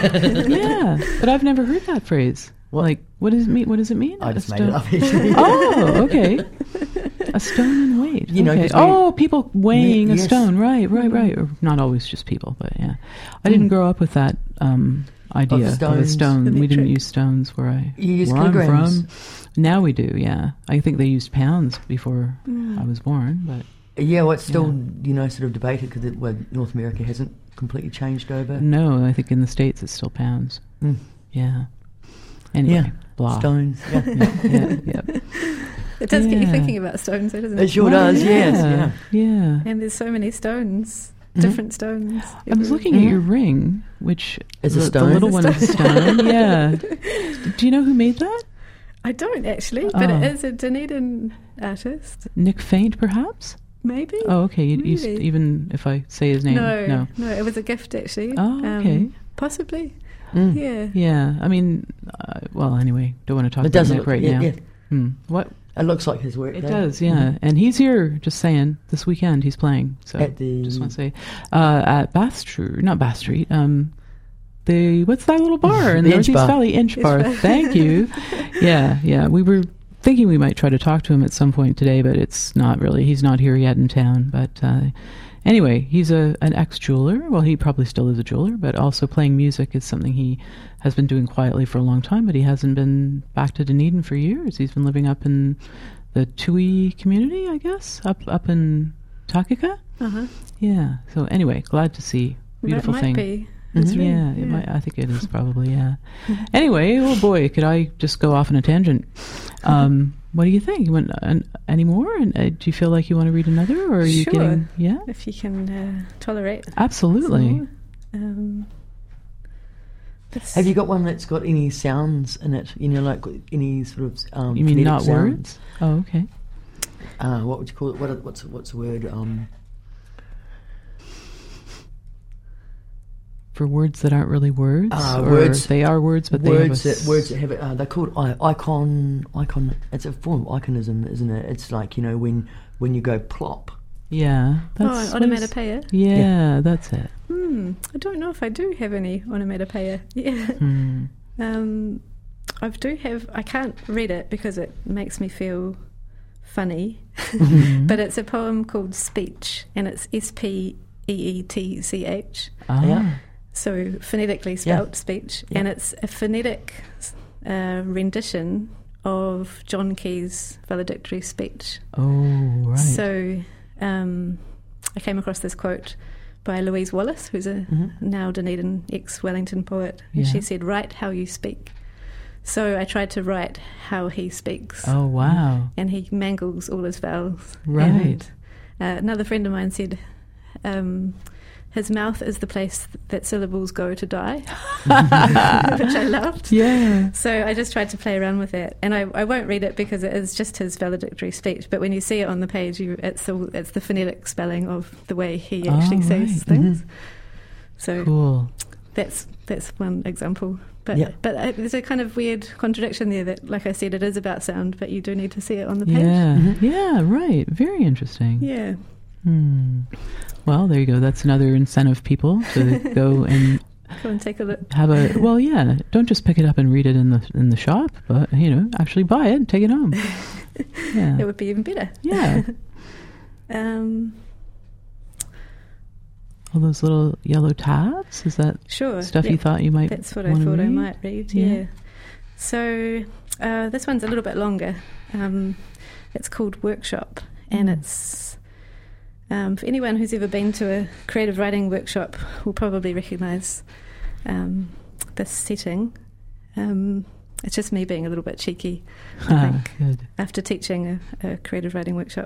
yeah, but I've never heard that phrase. What? Like, what does it mean? What does it mean? I A just made stone- it up. Actually. Oh, okay. A stone and weight. You know, okay. 'cause we- oh, people weighing Yes. a stone. Right, right, right. Or not always just people, but yeah. I didn't Mm. grow up with that um, idea of, a stones. stone. The We didn't metric. use stones where I You use where I'm kilograms. from. Now we do. Yeah, I think they used pounds before Mm. I was born, but Yeah, well, it's still, you know, sort of debated because well, North America hasn't completely changed over. no, I think in the States it's still pounds. Mm. Yeah. Anyway, Yeah. blah. Stones. Yeah. Yeah, yeah, yeah. It does get you Yeah. thinking about stones, though, doesn't It it? sure does, yes. Yeah. Yeah. And there's so many stones, Mhm. different stones. I was everywhere. looking at your ring, which Is a the, stone. the little It's one a is a stone. Yeah. Do you know who made that? I don't actually, but Oh. it is a Dunedin artist, Nick Faint, perhaps? maybe. Oh, okay. You, you, s- Really? even if I say his name, no, no. no, it was a gift actually. Oh, Um, okay. possibly, Mm. yeah. Yeah. I mean, uh, well, anyway, don't want to talk It about does Nick look, right yeah, now. yeah. Hmm. What? It looks like his work. It though. does, yeah. Mhm. And he's here, just saying, this weekend he's playing. So At the just want to say, uh, at Bath Street, not Bath Street, um, the, what's that little bar in The the Inch Northeast Bar. Valley? Inch Inch Bar. Bar. Thank you. Yeah, yeah. We were thinking we might try to talk to him at some point today, but it's not really. He's not here yet in town. But uh, anyway, he's a an ex-jeweler. Well, he probably still is a jeweler, but also playing music is something he has been doing quietly for a long time, but he hasn't been back to Dunedin for years. He's been living up in the Tui community, I guess, up up in Takika. Uh-huh. Yeah. So anyway, glad to see. Beautiful that might thing. be. Mhm. It's really- Yeah, it might, I think it is probably, yeah. Anyway, oh boy, could I just go off on a tangent. Um, what do you think? You want an, any more? And uh, do you feel like you want to read another? Or are you Sure. getting, yeah? If you can uh, tolerate. Absolutely. some more. Um, this- Have you got one that's got any sounds in it? You know, like any sort of um, You mean phonetic not sounds? words? Oh, okay. Uh, what would you call it? What? are- What's what's the word? Um, For words that aren't really words? Uh, or words- They are words, but words they have a that words that have it. Uh, they're called I- icon. Icon. It's a form of iconism, isn't it? It's like, you know, when when you go plop. Yeah. oh, That's an what is- onomatopoeia. Yeah, Yeah. that's it. Hmm. I don't know if I do have any onomatopoeia. Yeah. Hmm. Um, I do have. I can't read it because it makes me feel funny. Mm-hmm. But it's a poem called Speech, and it's S P E E T C H. Ah. Yeah. So phonetically spelt speech, Yeah. and it's a phonetic uh, rendition of John Key's valedictory speech. Oh, right. So um, I came across this quote by Louise Wallace, who's a Mhm. now Dunedin ex-Wellington poet, and Yeah. she said, "Write how you speak." So I tried to write how he speaks, Oh, wow. and he mangles all his vowels. Right. And, uh, another friend of mine said, um, his mouth is the place that syllables go to die, which I loved. Yeah. So I just tried to play around with it, and I, I won't read it because it is just his valedictory speech. But when you see it on the page, you, it's the it's the phonetic spelling of the way he actually Oh, says right. things. So Cool. that's that's one example. But Yeah. but uh, there's a kind of weird contradiction there that, like I said, it is about sound, but you do need to see it on the page. Yeah. Mhm. Yeah, right. Very interesting. Yeah. Hmm. Well, there you go. That's another incentive, people, to go and Come and take a look. Have a well, yeah. Don't just pick it up and read it in the in the shop, but you know, actually buy it and take it home. Yeah, It would be even better. yeah. Um, All those little yellow tabs. Is that sure. stuff you Yep. thought you might? That's what I wanna thought I read? might read, Yeah. yeah. So uh, this one's a little bit longer. Um, it's called Workshop, and Mm. it's um, for anyone who's ever been to a creative writing workshop will probably recognise um, this setting. Um, it's just me being a little bit cheeky, I Ah, think, good. after teaching a, a creative writing workshop.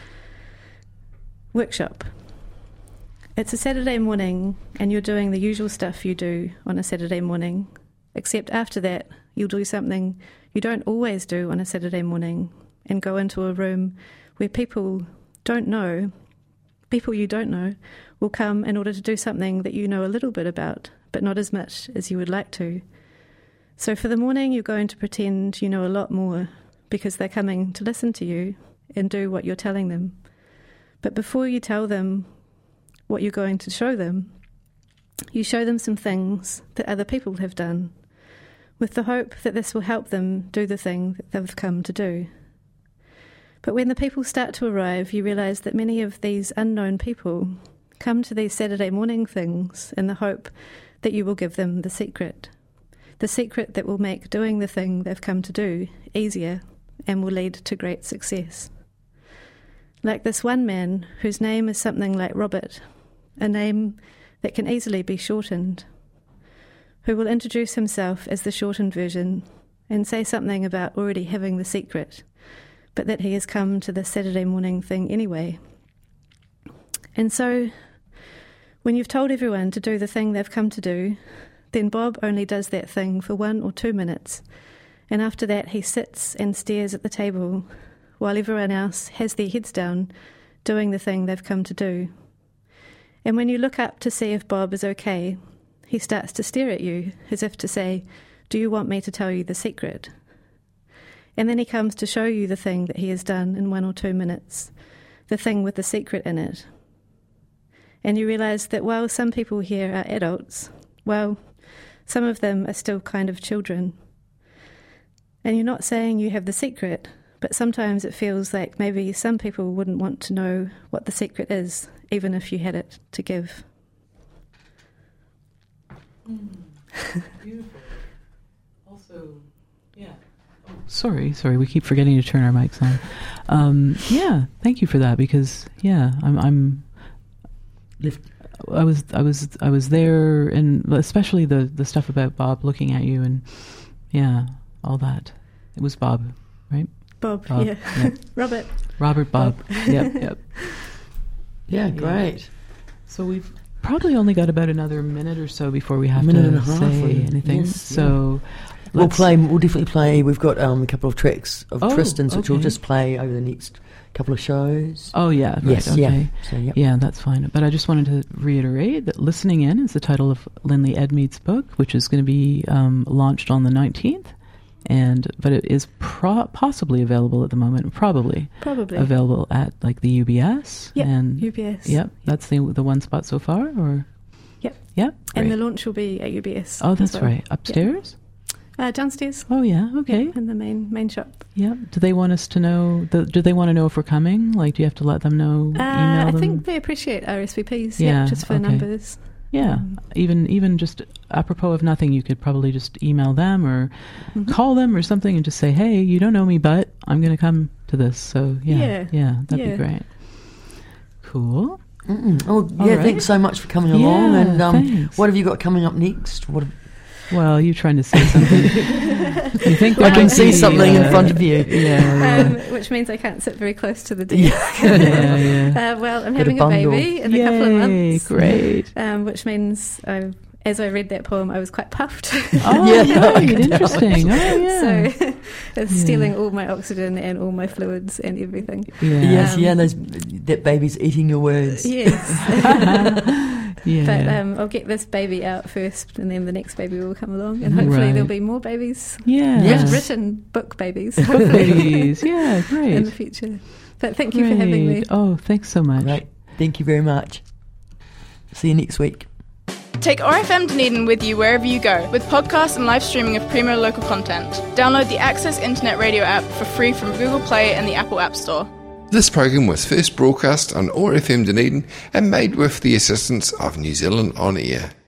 Workshop. It's a Saturday morning and you're doing the usual stuff you do on a Saturday morning, except after that you'll do something you don't always do on a Saturday morning and go into a room where people don't know, people you don't know, will come in order to do something that you know a little bit about, but not as much as you would like to. So for the morning you're going to pretend you know a lot more because they're coming to listen to you and do what you're telling them. But before you tell them what you're going to show them, you show them some things that other people have done, with the hope that this will help them do the thing that they've come to do. But when the people start to arrive, you realise that many of these unknown people come to these Saturday morning things in the hope that you will give them the secret, the secret that will make doing the thing they've come to do easier and will lead to great success. Like this one man whose name is something like Robert, a name that can easily be shortened, who will introduce himself as the shortened version and say something about already having the secret, but that he has come to the Saturday morning thing anyway. And so, when you've told everyone to do the thing they've come to do, then Bob only does that thing for one or two minutes, and after that he sits and stares at the table while everyone else has their heads down doing the thing they've come to do. And when you look up to see if Bob is okay, he starts to stare at you as if to say, "Do you want me to tell you the secret?" And then he comes to show you the thing that he has done in one or two minutes, the thing with the secret in it. And you realise that while some people here are adults, well, some of them are still kind of children. And you're not saying you have the secret, but sometimes it feels like maybe some people wouldn't want to know what the secret is, even if you had it to give. Mm. Beautiful. Also, yeah. Oh, sorry, sorry. We keep forgetting to turn our mics on. Um, yeah, thank you for that because yeah, I'm. I'm Lift. I was. I was. I was there, and especially the the stuff about Bob looking at you, and yeah, all that. It was Bob, right? Bob, Bob, yeah. yep. Robert. Robert Bob. Bob. Yep, yep. Yeah, great. So we've probably only got about another minute or so before we have minute to and a half, say really. anything. Yes, so We'll let's- play. We'll definitely play. We've got um, a couple of tracks of Oh, Tristan's, which we'll okay. just play over the next couple of shows. Oh yeah, right, yes, okay. yeah. So, yep. Yeah, that's fine. But I just wanted to reiterate that Listening In is the title of Lindley Edmead's book, which is going to be um, launched on the nineteenth. And but it is pro- possibly available at the moment, probably Probably. available at like the U B S. Yep, and U B S. Yep, that's the the one spot so far, or Yep. Yep. And great. the launch will be at U B S. Oh, that's as well. right. Upstairs? Uh, downstairs. Oh, yeah. Okay. Yeah, in the main main shop. Yeah. Do they want us to know? The, do they want to know if we're coming? Like, do you have to let them know? Uh, email I them? think they appreciate R S V Ps. Yeah, Yeah, just for okay. numbers. Yeah. Um, even even just apropos of nothing, you could probably just email them or Mhm. call them or something and just say, "Hey, you don't know me, but I'm going to come to this." So yeah, Yeah. yeah, that'd Yeah. be great. Cool. Mm-mm. Oh, All yeah. right. Thanks so much for coming along. Yeah, And um, thanks. what have you got coming up next? What? Well, you trying to say something? You think I there can might see be, something in uh, front of you. Yeah. um, which means I can't sit very close to the desk. Yeah. yeah. Uh, well, I'm Get a having a, bundle. baby in Yay, a couple of months. great. Um, which means I, as I read that poem, I was quite puffed. Oh, Yeah, I right. can tell. Interesting. Oh, yeah. So it's Yeah. stealing all my oxygen and all my fluids and everything. yeah. Yes, Um, yeah. Those that baby's eating your words. Yes. Yeah. But um, I'll get this baby out first, and then the next baby will come along, and hopefully Right. there'll be more babies, yeah. Yes. writ- written book babies, Book hopefully babies. Yeah, great. in the future. But thank you for having me. Great. Oh, thanks so much. Right. Thank you very much. See you next week. Take O R F M Dunedin with you wherever you go with podcasts and live streaming of Primo local content. Download the Access Internet Radio app for free from Google Play and the Apple App Store. This programme was first broadcast on O R F M Dunedin and made with the assistance of New Zealand On Air.